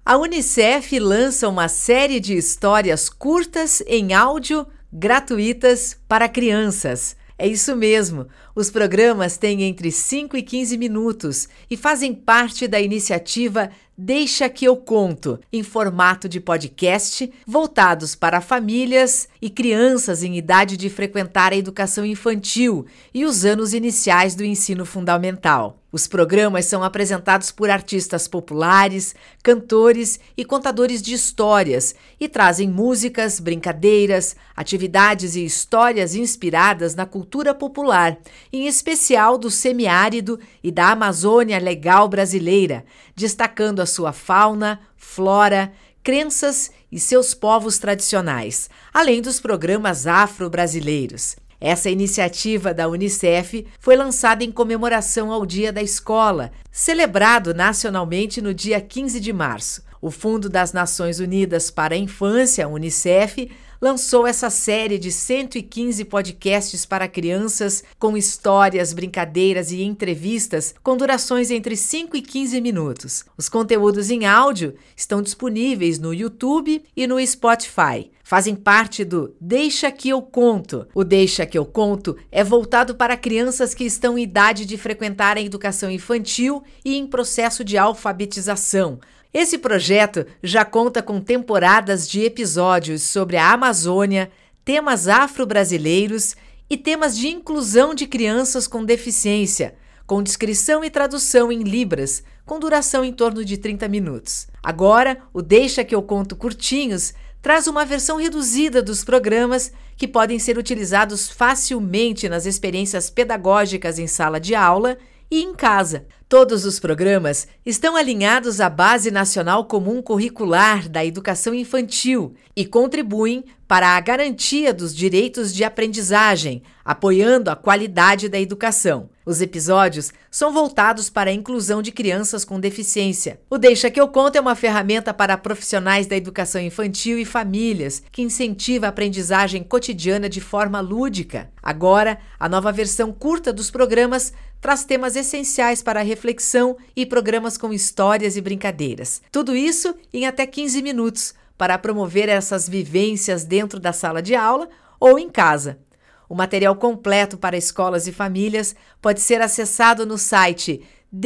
A Unicef lança uma série de histórias curtas em áudio gratuitas para crianças. É isso mesmo, os programas têm entre 5 e 15 minutos e fazem parte da iniciativa Deixa que eu conto, em formato de podcast, voltados para famílias e crianças em idade de frequentar a educação infantil e os anos iniciais do ensino fundamental. Os programas são apresentados por artistas populares, cantores e contadores de histórias e trazem músicas, brincadeiras, atividades e histórias inspiradas na cultura popular, em especial do semiárido e da Amazônia Legal brasileira, destacando a sua fauna, flora, crenças e seus povos tradicionais, além dos programas afro-brasileiros. Essa iniciativa da Unicef foi lançada em comemoração ao Dia da Escola, celebrado nacionalmente no dia 15 de março. O Fundo das Nações Unidas para a Infância, Unicef, lançou essa série de 115 podcasts para crianças com histórias, brincadeiras e entrevistas com durações entre 5 e 15 minutos. Os conteúdos em áudio estão disponíveis no YouTube e no Spotify. Fazem parte do Deixa que eu conto. O Deixa que eu conto é voltado para crianças que estão em idade de frequentar a educação infantil e em processo de alfabetização. Esse projeto já conta com temporadas de episódios sobre a Amazônia, temas afro-brasileiros e temas de inclusão de crianças com deficiência, com descrição e tradução em Libras, com duração em torno de 30 minutos. Agora, o Deixa que eu conto curtinhos traz uma versão reduzida dos programas que podem ser utilizados facilmente nas experiências pedagógicas em sala de aula e em casa. Todos os programas estão alinhados à Base Nacional Comum Curricular da Educação Infantil e contribuem para a garantia dos direitos de aprendizagem, apoiando a qualidade da educação. Os episódios são voltados para a inclusão de crianças com deficiência. O Deixa que eu conto é uma ferramenta para profissionais da educação infantil e famílias que incentiva a aprendizagem cotidiana de forma lúdica. Agora, a nova versão curta dos programas traz temas essenciais para a reflexão e programas com histórias e brincadeiras. Tudo isso em até 15 minutos, para promover essas vivências dentro da sala de aula ou em casa. O material completo para escolas e famílias pode ser acessado no site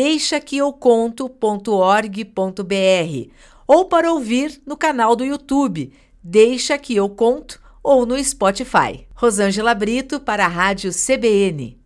deixaqueeuconto.org.br ou para ouvir no canal do YouTube Deixa que eu conto ou no Spotify. Rosângela Brito para a Rádio CBN.